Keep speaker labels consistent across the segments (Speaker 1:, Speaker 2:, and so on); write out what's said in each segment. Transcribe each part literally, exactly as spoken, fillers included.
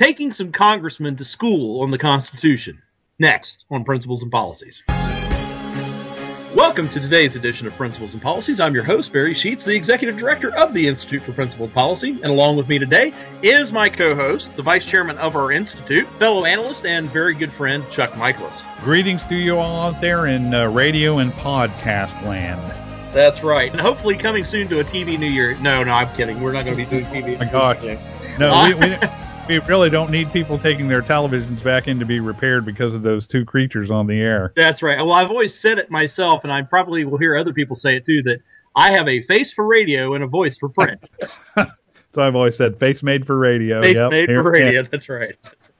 Speaker 1: taking some congressmen to school on the Constitution. Next on Principles and Policies. Welcome to today's edition of Principles and Policies. I'm your host, Barry Sheets, the Executive Director of the Institute for Principled Policy. And along with me today is my co-host, the Vice Chairman of our Institute, fellow analyst, and very good friend, Chuck Michaelis.
Speaker 2: Greetings to you all out there in uh, radio and podcast land.
Speaker 1: That's right. And hopefully coming soon to a T V New Year. No, no, I'm kidding. We're not going to be doing T V.
Speaker 2: Oh my gosh. No, we, we, we really don't need people taking their televisions back in to be repaired because of those two creatures on the air.
Speaker 1: That's right. Well, I've always said it myself, and I probably will hear other people say it too, that I have a face for radio and a voice for print.
Speaker 2: So I've always said, face made for radio.
Speaker 1: Face
Speaker 2: yep,
Speaker 1: made
Speaker 2: here,
Speaker 1: for radio,
Speaker 2: yeah.
Speaker 1: That's right.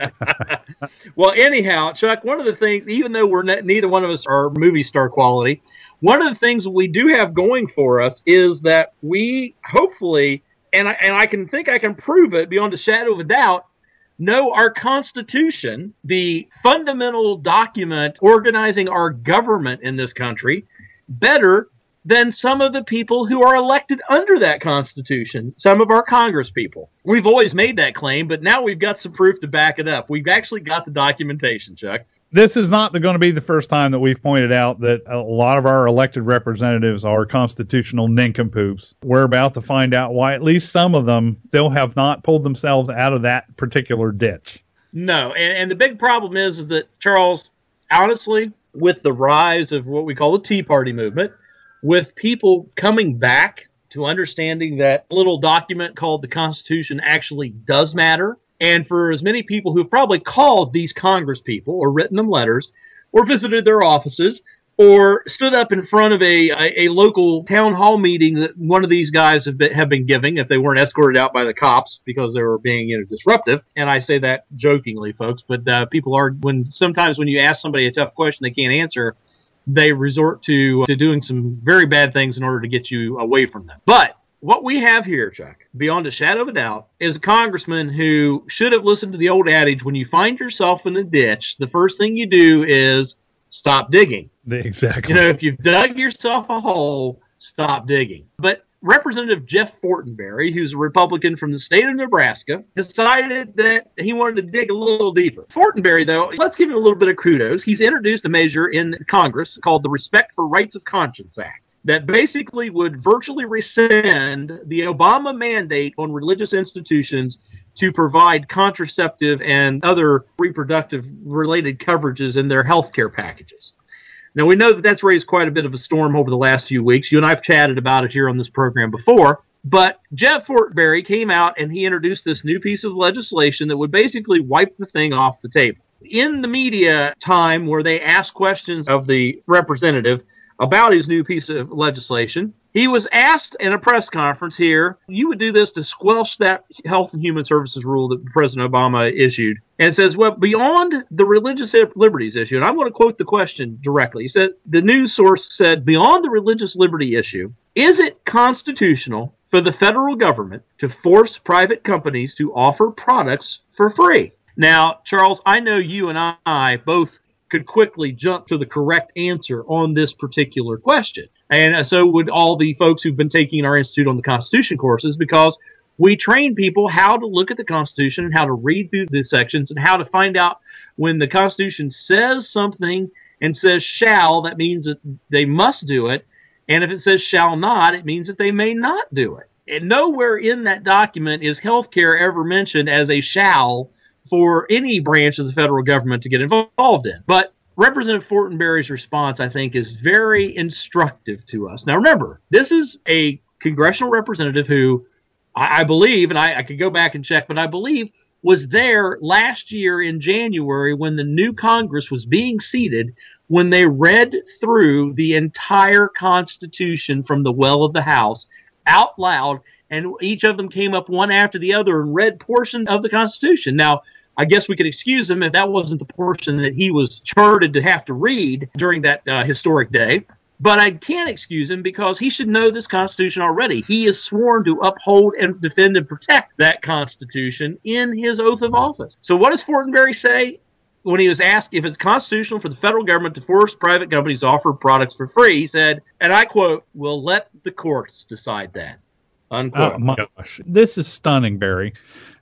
Speaker 1: Well, anyhow, Chuck, one of the things, even though we're ne- neither one of us are movie star quality, one of the things we do have going for us is that we hopefully, and I, and I can think I can prove it beyond a shadow of a doubt, know our Constitution, the fundamental document organizing our government in this country, better than some of the people who are elected under that Constitution, some of our Congress people. We've always made that claim, but now we've got some proof to back it up. We've actually got the documentation, Chuck.
Speaker 2: This is not going to be the first time that we've pointed out that a lot of our elected representatives are constitutional nincompoops. We're about to find out why at least some of them still have not pulled themselves out of that particular ditch.
Speaker 1: No, and, and the big problem is, is that, Charles, honestly, with the rise of what we call the Tea Party movement, with people coming back to understanding that little document called the Constitution actually does matter, and for as many people who've probably called these Congress people or written them letters or visited their offices or stood up in front of a, a, a local town hall meeting that one of these guys have been, have been giving if they weren't escorted out by the cops because they were being, you know, disruptive. And I say that jokingly, folks, but uh, people are, when sometimes when you ask somebody a tough question they can't answer, they resort to to doing some very bad things in order to get you away from them. But what we have here, Chuck, beyond a shadow of a doubt, is a congressman who should have listened to the old adage, when you find yourself in a ditch, the first thing you do is stop digging.
Speaker 2: Exactly.
Speaker 1: You know, if you've dug yourself a hole, stop digging. But Representative Jeff Fortenberry, who's a Republican from the state of Nebraska, decided that he wanted to dig a little deeper. Fortenberry, though, let's give him a little bit of kudos. He's introduced a measure in Congress called the Respect for Rights of Conscience Act that basically would virtually rescind the Obama mandate on religious institutions to provide contraceptive and other reproductive-related coverages in their health care packages. Now, we know that that's raised quite a bit of a storm over the last few weeks. You and I have chatted about it here on this program before. But Jeff Fortenberry came out and he introduced this new piece of legislation that would basically wipe the thing off the table. In the media time where they asked questions of the representative about his new piece of legislation, he was asked in a press conference here, you would do this to squelch that Health and Human Services rule that President Obama issued. And says, well, beyond the religious liberties issue, and I'm going to quote the question directly. He said, the news source said, beyond the religious liberty issue, is it constitutional for the federal government to force private companies to offer products for free? Now, Charles, I know you and I both could quickly jump to the correct answer on this particular question. And so would all the folks who've been taking our Institute on the Constitution courses, because we train people how to look at the Constitution and how to read through the sections and how to find out when the Constitution says something and says shall, that means that they must do it. And if it says shall not, it means that they may not do it. And nowhere in that document is healthcare ever mentioned as a shall for any branch of the federal government to get involved in. But Representative Fortenberry's response, I think, is very instructive to us. Now, remember, this is a congressional representative who I, I believe, and I, I could go back and check, but I believe was there last year in January when the new Congress was being seated, when they read through the entire Constitution from the well of the House out loud, and each of them came up one after the other and read portions of the Constitution. Now, I guess we could excuse him if that wasn't the portion that he was chartered to have to read during that uh, historic day. But I can't excuse him because he should know this Constitution already. He is sworn to uphold and defend and protect that Constitution in his oath of office. So what does Fortenberry say when he was asked if it's constitutional for the federal government to force private companies to offer products for free? He said, and I quote, "We'll let the courts decide that." Unquote.
Speaker 2: Oh, my gosh. This is stunning, Barry. Now,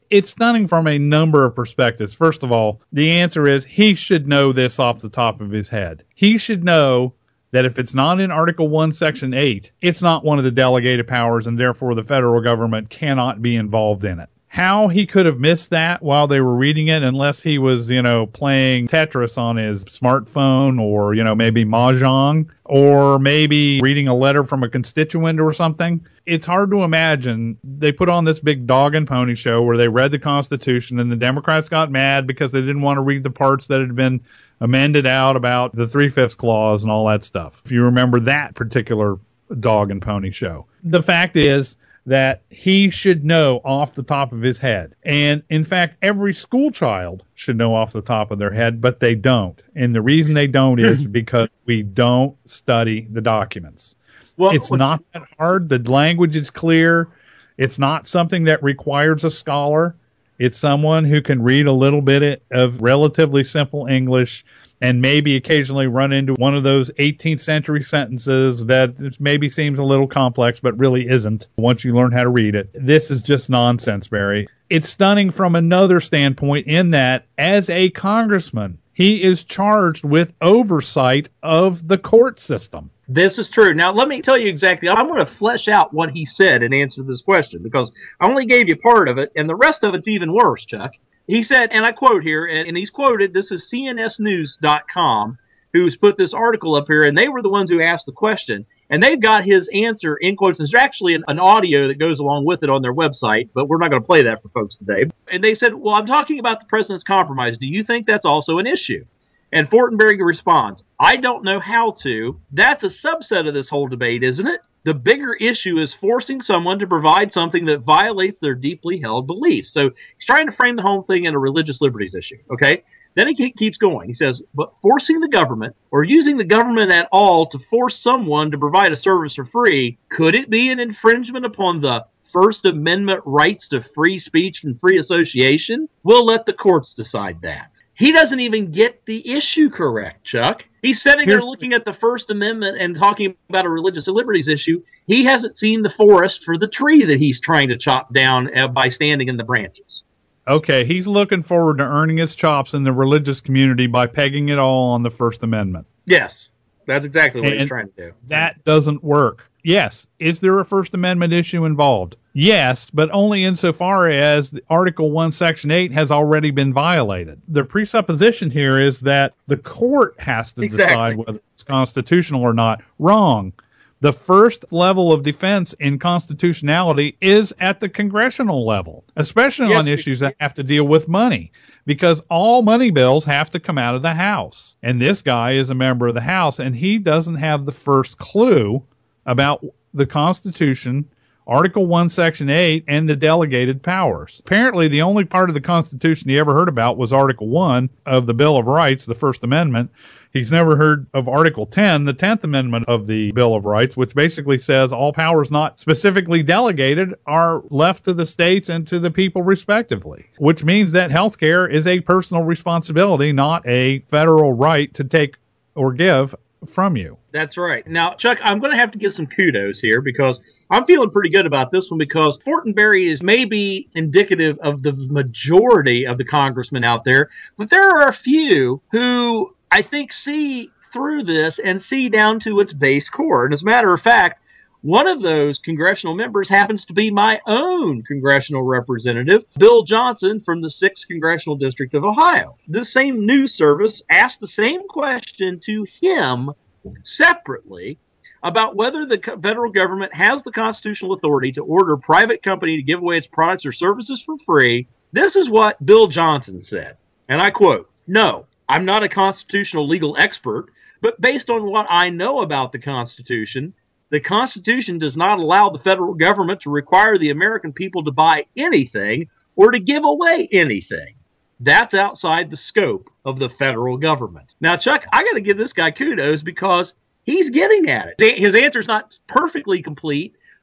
Speaker 2: It's stunning from a number of perspectives. First of all, the answer is he should know this off the top of his head. He should know that if it's not in Article one, Section eight, it's not one of the delegated powers, and therefore the federal government cannot be involved in it. How he could have missed that while they were reading it, unless he was, you know, playing Tetris on his smartphone, or, you know, maybe Mahjong, or maybe reading a letter from a constituent or something. It's hard to imagine. They put on this big dog and pony show where they read the Constitution, and the Democrats got mad because they didn't want to read the parts that had been amended out about the three-fifths clause and all that stuff. If you remember that particular dog and pony show. The fact is that he should know off the top of his head. And in fact, every school child should know off the top of their head, but they don't. And the reason they don't is because we don't study the documents. Well, it's not that hard. The language is clear. It's not something that requires a scholar. It's someone who can read a little bit of relatively simple English and maybe occasionally run into one of those eighteenth century sentences that maybe seems a little complex, but really isn't once you learn how to read it. This is just nonsense, Barry. It's stunning from another standpoint in that, as a congressman, he is charged with oversight of the court system.
Speaker 1: This is true. Now, let me tell you exactly. I'm going to flesh out what he said in answer to this question, because I only gave you part of it, and the rest of it's even worse, Chuck. He said, and I quote here, and, and he's quoted, this is C N S news dot com, who's put this article up here, and they were the ones who asked the question, and they've got his answer in quotes. There's actually an, an audio that goes along with it on their website, but we're not going to play that for folks today. And they said, well, I'm talking about the president's compromise. Do you think that's also an issue? And Fortenberry responds, I don't know how to. That's a subset of this whole debate, isn't it? The bigger issue is forcing someone to provide something that violates their deeply held beliefs. So he's trying to frame the whole thing in a religious liberties issue, okay? Then he keeps going. He says, but forcing the government, or using the government at all to force someone to provide a service for free, could it be an infringement upon the First Amendment rights to free speech and free association? We'll let the courts decide that. He doesn't even get the issue correct, Chuck. He's sitting there looking at the First Amendment and talking about a religious liberties issue. He hasn't seen the forest for the tree that he's trying to chop down by standing in the branches.
Speaker 2: Okay, he's looking forward to earning his chops in the religious community by pegging it all on the First Amendment.
Speaker 1: Yes, that's exactly what
Speaker 2: and
Speaker 1: he's trying to do.
Speaker 2: That doesn't work. Yes, is there a First Amendment issue involved? Yes, but only insofar as the Article one, Section eight has already been violated. The presupposition here is that the court has to exactly. decide whether it's constitutional or not. Wrong. The first level of defense in constitutionality is at the congressional level, especially yes. on issues that have to deal with money, because all money bills have to come out of the House. And this guy is a member of the House, and he doesn't have the first clue about the Constitution, Article one, Section eight, and the delegated powers. Apparently, the only part of the Constitution he ever heard about was Article one of the Bill of Rights, the First Amendment. He's never heard of Article ten, the tenth Amendment of the Bill of Rights, which basically says all powers not specifically delegated are left to the states and to the people respectively, which means that health care is a personal responsibility, not a federal right to take or give from you.
Speaker 1: That's right. Now, Chuck, I'm going to have to give some kudos here because I'm feeling pretty good about this one, because Fortenberry is maybe indicative of the majority of the congressmen out there, but there are a few who I think see through this and see down to its base core. And as a matter of fact, one of those congressional members happens to be my own congressional representative, Bill Johnson from the sixth Congressional District of Ohio. This same news service asked the same question to him separately about whether the federal government has the constitutional authority to order a private company to give away its products or services for free. This is what Bill Johnson said, and I quote, "No, I'm not a constitutional legal expert, but based on what I know about the Constitution, the Constitution does not allow the federal government to require the American people to buy anything or to give away anything. That's outside the scope of the federal government." Now, Chuck, I got to give this guy kudos because he's getting at it. His answer's not perfectly complete,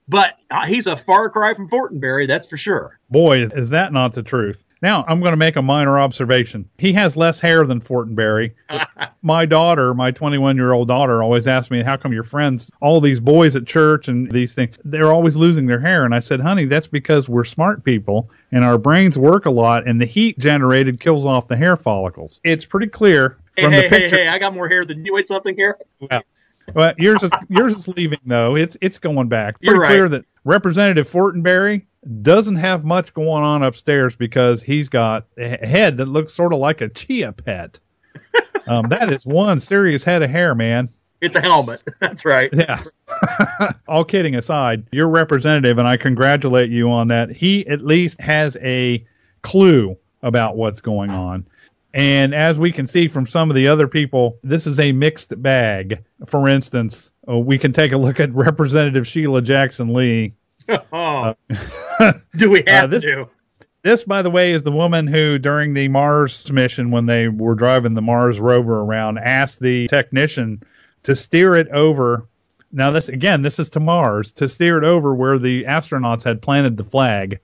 Speaker 1: But uh, he's a far cry from Fortenberry, that's for sure.
Speaker 2: Boy, is that not the truth. Now, I'm going to make a minor observation. He has less hair than Fortenberry. My daughter, my twenty-one-year-old daughter, always asks me, how come your friends, all these boys at church and these things, they're always losing their hair? And I said, honey, that's because we're smart people and our brains work a lot and the heat generated kills off the hair follicles. It's pretty clear from
Speaker 1: hey,
Speaker 2: the
Speaker 1: hey,
Speaker 2: picture.
Speaker 1: Hey, hey, I got more hair than you. Wait, something here?
Speaker 2: Well, well, yours is yours is leaving though. It's it's going back. Pretty
Speaker 1: You're right.
Speaker 2: clear that Representative Fortenberry doesn't have much going on upstairs because he's got a head that looks sort of like a chia pet. Um, that is one serious head of hair, man.
Speaker 1: It's a helmet. That's right.
Speaker 2: Yeah. All kidding aside, your representative, and I congratulate you on that. He at least has a clue about what's going on. And as we can see from some of the other people, this is a mixed bag. For instance, uh, we can take a look at Representative Sheila Jackson Lee.
Speaker 1: Oh.
Speaker 2: Uh,
Speaker 1: Do we have
Speaker 2: uh, this,
Speaker 1: to?
Speaker 2: This, by the way, is the woman who, during the Mars mission, when they were driving the Mars rover around, asked the technician to steer it over. Now, this again, this is to Mars, to steer it over where the astronauts had planted the flag.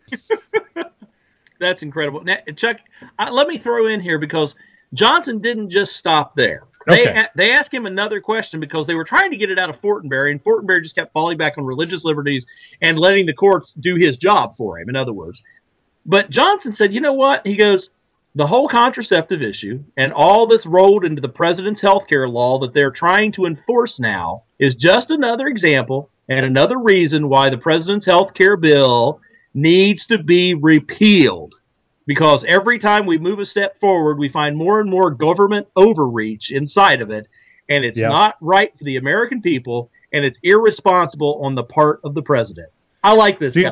Speaker 1: That's incredible. Now, Chuck, uh, let me throw in here because Johnson didn't just stop there. They
Speaker 2: Okay.
Speaker 1: a- they asked him another question because they were trying to get it out of Fortenberry, and Fortenberry just kept falling back on religious liberties and letting the courts do his job for him, in other words. But Johnson said, you know what? He goes, the whole contraceptive issue and all this rolled into the president's health care law that they're trying to enforce now is just another example and another reason why the president's health care bill needs to be repealed. Because every time we move a step forward, we find more and more government overreach inside of it, and it's
Speaker 2: Yep.
Speaker 1: not right for the American people, and it's irresponsible on the part of the president. I like this
Speaker 2: See,
Speaker 1: guy.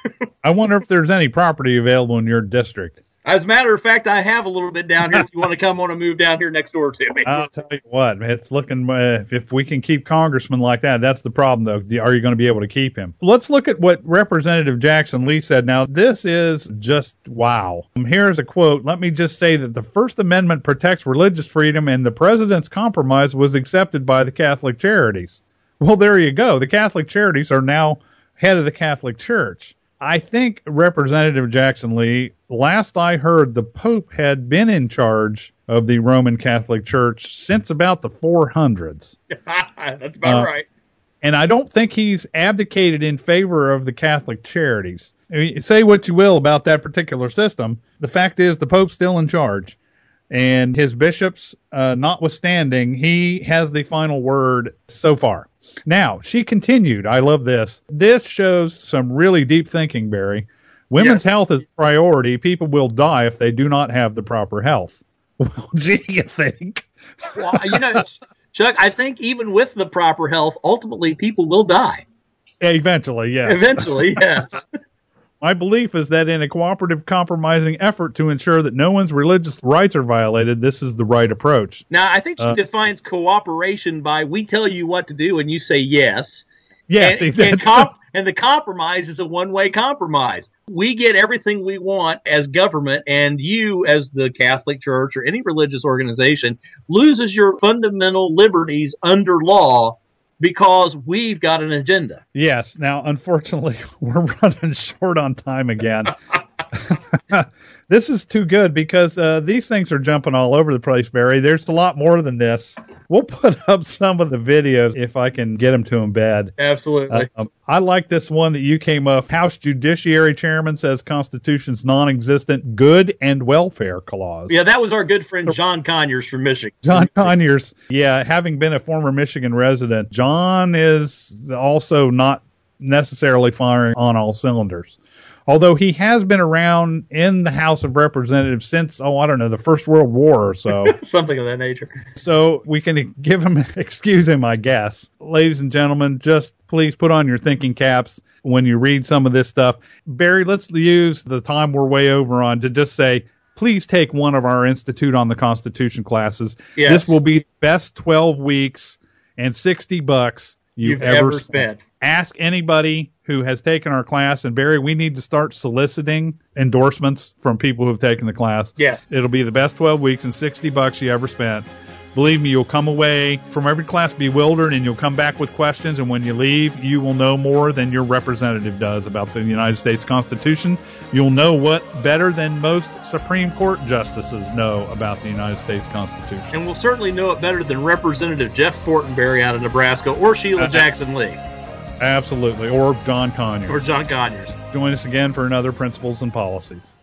Speaker 2: I wonder if there's any property available in your district.
Speaker 1: As a matter of fact, I have a little bit down here if you want to come on and move down here next door to me.
Speaker 2: I'll tell you what, it's looking, uh, if we can keep congressmen like that, that's the problem, though. Are you going to be able to keep him? Let's look at what Representative Jackson Lee said. Now, this is just wow. Um, Here's a quote. Let me just say that the First Amendment protects religious freedom, and the president's compromise was accepted by the Catholic Charities. Well, there you go. The Catholic Charities are now head of the Catholic Church. I think Representative Jackson Lee, last I heard, the Pope had been in charge of the Roman Catholic Church since about the four hundreds.
Speaker 1: That's about
Speaker 2: Uh,
Speaker 1: right.
Speaker 2: And I don't think he's abdicated in favor of the Catholic Charities. I mean, say what you will about that particular system. The fact is the Pope's still in charge. And his bishops, uh, notwithstanding, he has the final word so far. Now, she continued, I love this. This shows some really deep thinking, Barry. Women's
Speaker 1: Yes.
Speaker 2: health is a priority. People will die if they do not have the proper health. Well, gee, you think?
Speaker 1: Well, you know, Chuck, I think even with the proper health, ultimately people will die.
Speaker 2: Eventually, yes.
Speaker 1: Eventually, yes.
Speaker 2: My belief is that in a cooperative, compromising effort to ensure that no one's religious rights are violated, this is the right approach.
Speaker 1: Now, I think she
Speaker 2: Uh,
Speaker 1: defines cooperation by we tell you what to do and you say yes.
Speaker 2: Yes,
Speaker 1: and,
Speaker 2: he
Speaker 1: and,
Speaker 2: did.
Speaker 1: comp- and the compromise is a one-way compromise. We get everything we want as government, and you, as the Catholic Church or any religious organization, loses your fundamental liberties under law because we've got an agenda.
Speaker 2: Yes. Now, unfortunately, we're running short on time again. This is too good because uh, these things are jumping all over the place, Barry. There's a lot more than this. We'll put up some of the videos if I can get them to embed.
Speaker 1: Absolutely.
Speaker 2: Uh, um, I like this one that you came up. House Judiciary Chairman says Constitution's non-existent good and welfare clause.
Speaker 1: Yeah, that was our good friend John Conyers from Michigan.
Speaker 2: John Conyers. Yeah, having been a former Michigan resident, John is also not necessarily firing on all cylinders. Although he has been around in the House of Representatives since, oh, I don't know, the First World War or so.
Speaker 1: Something of that nature.
Speaker 2: So we can give him, excuse him, I guess. Ladies and gentlemen, just please put on your thinking caps when you read some of this stuff. Barry, let's use the time we're way over on to just say, please take one of our Institute on the Constitution classes.
Speaker 1: Yes.
Speaker 2: This will be the best twelve weeks and sixty bucks you've,
Speaker 1: You've ever
Speaker 2: ever
Speaker 1: spent.
Speaker 2: spent. Ask anybody who has taken our class, and Barry, we need to start soliciting endorsements from people who have taken the class.
Speaker 1: Yes.
Speaker 2: It'll be the best twelve weeks and sixty bucks you ever spent. Believe me, you'll come away from every class bewildered, and you'll come back with questions, and when you leave, you will know more than your representative does about the United States Constitution. You'll know what better than most Supreme Court justices know about the United States Constitution.
Speaker 1: And we'll certainly know it better than Representative Jeff Fortenberry out of Nebraska or Sheila uh, Jackson Lee.
Speaker 2: Absolutely. Or John Conyers.
Speaker 1: Or John Conyers.
Speaker 2: Join us again for another Principles and Policies.